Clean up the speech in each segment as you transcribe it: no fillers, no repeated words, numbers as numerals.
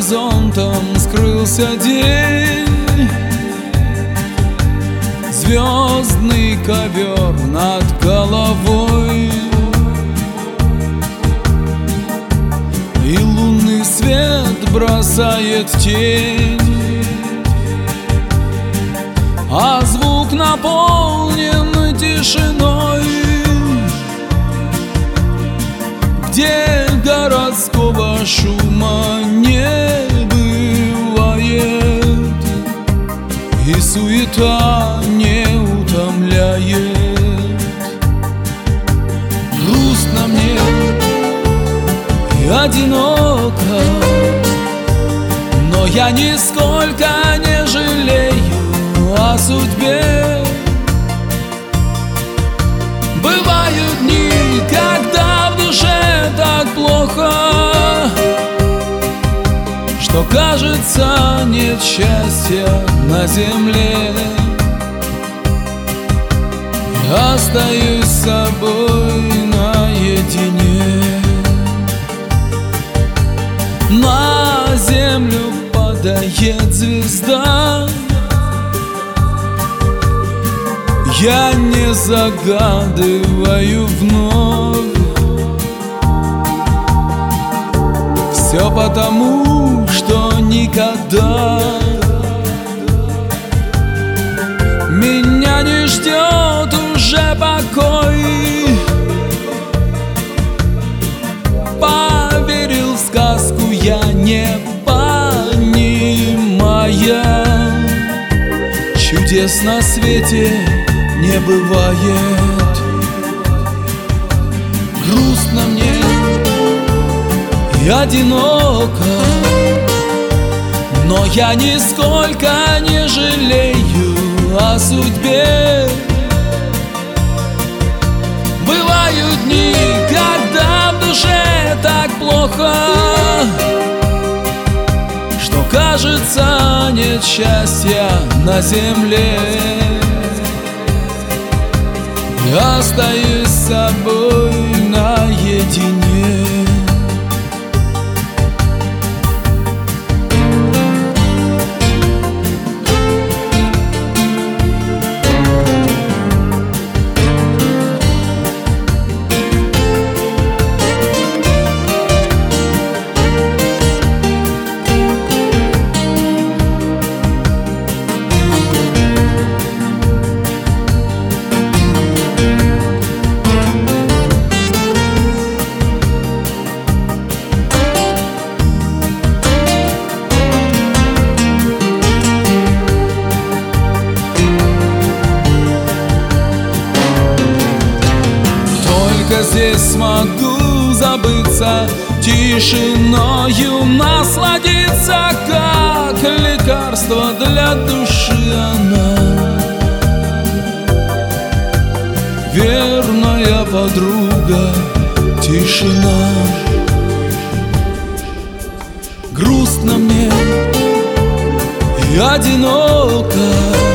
горизонтом скрылся день, звездный ковер над головой, и лунный свет бросает тень, а звук наполнен тишиной, где городского шума не бывает, и суета не утомляет. Грустно мне и одиноко, но я нисколько не жалею о судьбе. Бывают дни, когда в душе так плохо, что кажется, нет счастья на земле. Я остаюсь с собой наедине. На землю падает звезда, я не загадываю вновь. Все потому, что никогда меня не ждет уже покой. Поверил в сказку я, не понимая, чудес на свете не бывает. Грустно мне и одиноко, но я нисколько не жалею о судьбе. Бывают дни, когда в душе так плохо, что кажется, нет счастья на земле. Я остаюсь с собой наедине. Здесь смогу забыться, тишиною насладиться, как лекарство для души она, верная подруга, тишина. Грустно мне и одиноко,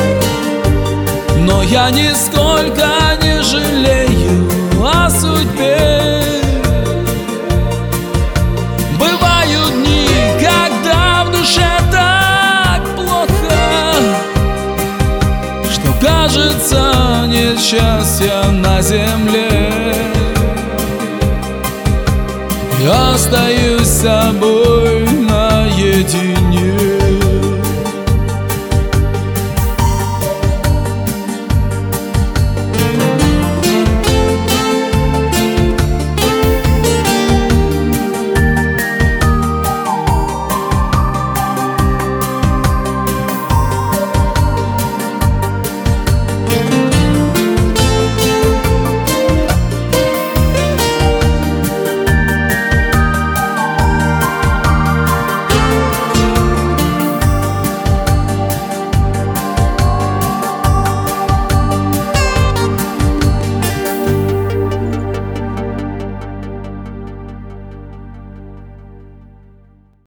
но я нисколько не жалею о судьбе. Бывают дни, когда в душе так плохо, что кажется, нет счастья на земле. Я остаюсь с собой наедине.